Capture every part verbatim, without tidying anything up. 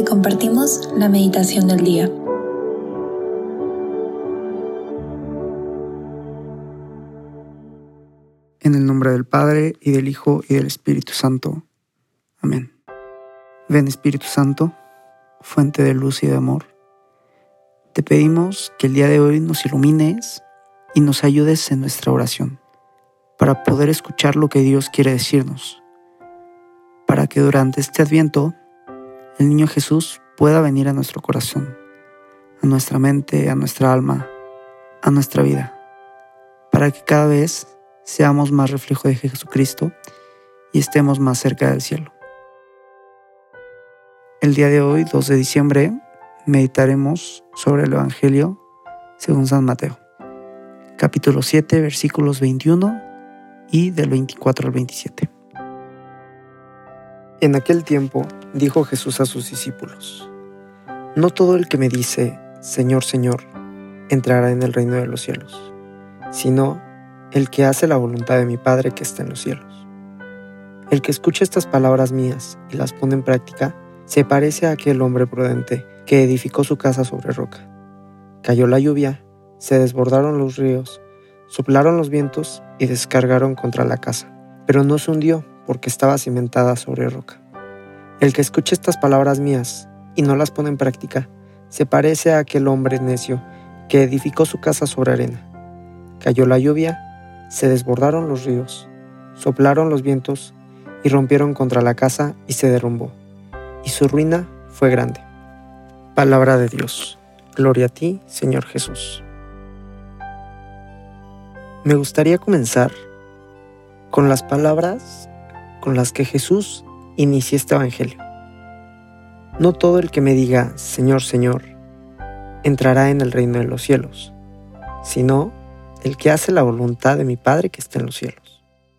te compartimos la meditación del día. En el nombre del Padre, y del Hijo, y del Espíritu Santo. Amén. Ven, Espíritu Santo, fuente de luz y de amor. Te pedimos que el día de hoy nos ilumines y nos ayudes en nuestra oración, para poder escuchar lo que Dios quiere decirnos, para que durante este Adviento el niño Jesús pueda venir a nuestro corazón, a nuestra mente, a nuestra alma, a nuestra vida, para que cada vez seamos más reflejo de Jesucristo y estemos más cerca del cielo. El día de hoy, dos de diciembre, meditaremos sobre el Evangelio según San Mateo, capítulo siete, versículos veintiuno y del veinticuatro al veintisiete. En aquel tiempo dijo Jesús a sus discípulos: No todo el que me dice, Señor, Señor, entrará en el reino de los cielos, sino el que hace la voluntad de mi Padre que está en los cielos. El que escucha estas palabras mías y las pone en práctica, se parece a aquel hombre prudente que edificó su casa sobre roca. Cayó la lluvia, se desbordaron los ríos, soplaron los vientos y descargaron contra la casa, pero no se hundió porque estaba cimentada sobre roca. El que escucha estas palabras mías y no las pone en práctica, se parece a aquel hombre necio que edificó su casa sobre arena. Cayó la lluvia, se desbordaron los ríos, soplaron los vientos y rompieron contra la casa y se derrumbó, y su ruina fue grande. Palabra de Dios. Gloria a ti, Señor Jesús. Me gustaría comenzar con las palabras con las que Jesús inicia este Evangelio. No todo el que me diga, Señor, Señor, entrará en el reino de los cielos, sino el que hace la voluntad de mi Padre que está en los cielos.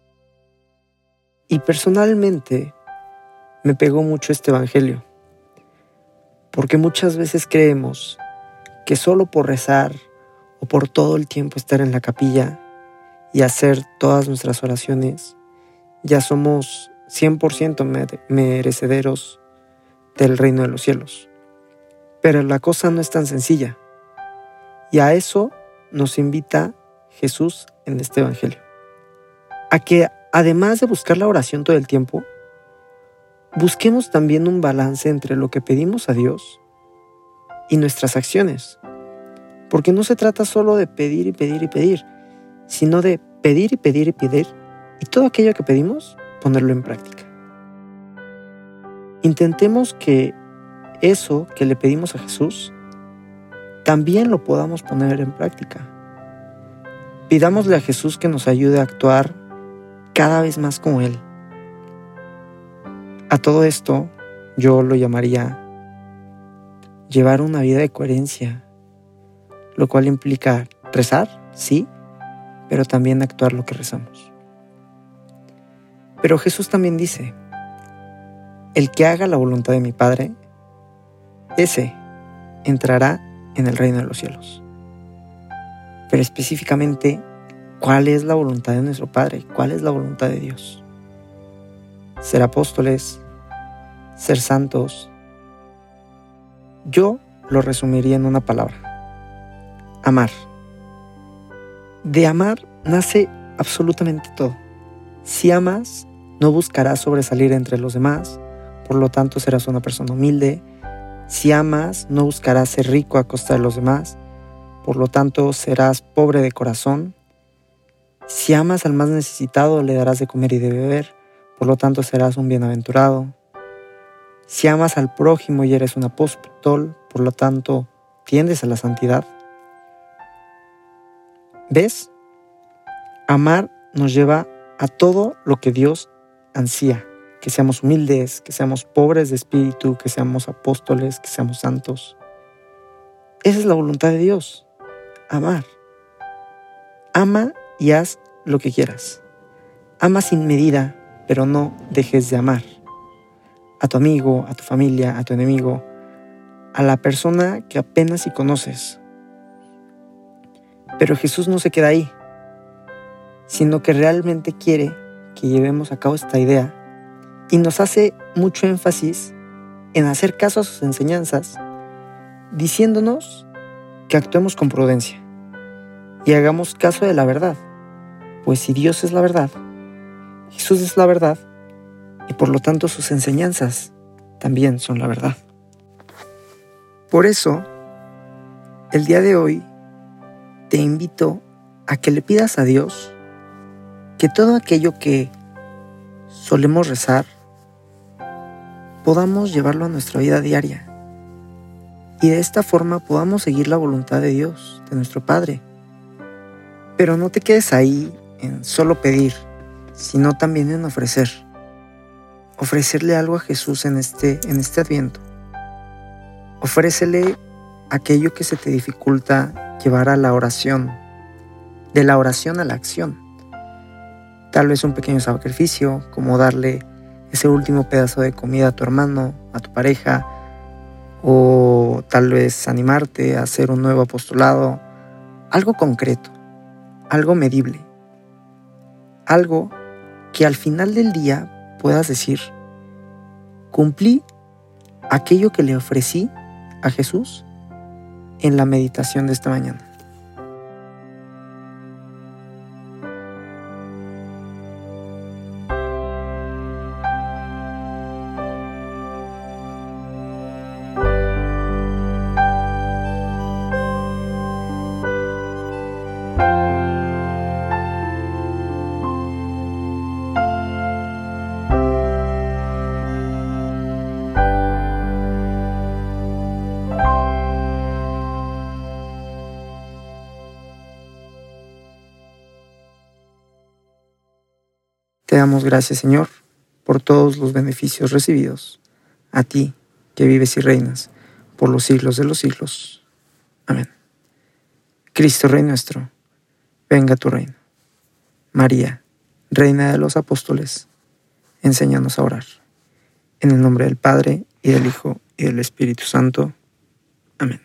Y personalmente me pegó mucho este Evangelio, porque muchas veces creemos que solo por rezar o por todo el tiempo estar en la capilla y hacer todas nuestras oraciones, ya somos cien por ciento merecederos del reino de los cielos. Pero la cosa no es tan sencilla, y a eso nos invita Jesús en este Evangelio, a que además de buscar la oración todo el tiempo, busquemos también un balance entre lo que pedimos a Dios y nuestras acciones, porque no se trata solo de pedir y pedir y pedir, sino de pedir y pedir y pedir, y todo aquello que pedimos, ponerlo en práctica. Intentemos que eso que le pedimos a Jesús, también lo podamos poner en práctica. Pidámosle a Jesús que nos ayude a actuar cada vez más como Él. A todo esto, yo lo llamaría llevar una vida de coherencia, lo cual implica rezar, sí, pero también actuar lo que rezamos. Pero Jesús también dice: el que haga la voluntad de mi Padre, ese entrará en el reino de los cielos. Pero específicamente, ¿cuál es la voluntad de nuestro Padre? ¿Cuál es la voluntad de Dios? Ser apóstoles, ser santos. Yo lo resumiría en una palabra: amar. De amar nace absolutamente todo. Si amas, no buscarás sobresalir entre los demás, por lo tanto serás una persona humilde. Si amas, no buscarás ser rico a costa de los demás, por lo tanto serás pobre de corazón. Si amas al más necesitado, le darás de comer y de beber, por lo tanto serás un bienaventurado. Si amas al prójimo y eres un apóstol, por lo tanto tiendes a la santidad. ¿Ves? Amar nos lleva a todo lo que Dios ansía, que seamos humildes, que seamos pobres de espíritu, que seamos apóstoles, que seamos santos. Esa es la voluntad de Dios, amar. Ama y haz lo que quieras. Ama sin medida, pero no dejes de amar. A tu amigo, a tu familia, a tu enemigo, a la persona que apenas si conoces. Pero Jesús no se queda ahí, sino que realmente quiere que llevemos a cabo esta idea y nos hace mucho énfasis en hacer caso a sus enseñanzas, diciéndonos que actuemos con prudencia y hagamos caso de la verdad, pues si Dios es la verdad, Jesús es la verdad, y por lo tanto sus enseñanzas también son la verdad. Por eso, el día de hoy te invito a que le pidas a Dios que todo aquello que solemos rezar podamos llevarlo a nuestra vida diaria y de esta forma podamos seguir la voluntad de Dios, de nuestro Padre. Pero no te quedes ahí en solo pedir, sino también en ofrecer. Ofrecerle algo a Jesús en este, en este Adviento. Ofrécele aquello que se te dificulta llevar a la oración, de la oración a la acción. Tal vez un pequeño sacrificio, como darle ese último pedazo de comida a tu hermano, a tu pareja, o tal vez animarte a hacer un nuevo apostolado, algo concreto, algo medible, algo que al final del día puedas decir, cumplí aquello que le ofrecí a Jesús en la meditación de esta mañana. Te damos gracias, Señor, por todos los beneficios recibidos. A ti, que vives y reinas por los siglos de los siglos. Amén. Cristo, Rey nuestro, venga a tu reino. María, Reina de los Apóstoles, enséñanos a orar. En el nombre del Padre, y del Hijo, y del Espíritu Santo. Amén.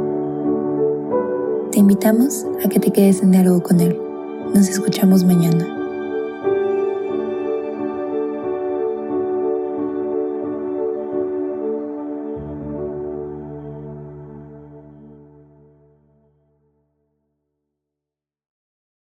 Te invitamos a que te quedes en diálogo con Él. Nos escuchamos mañana.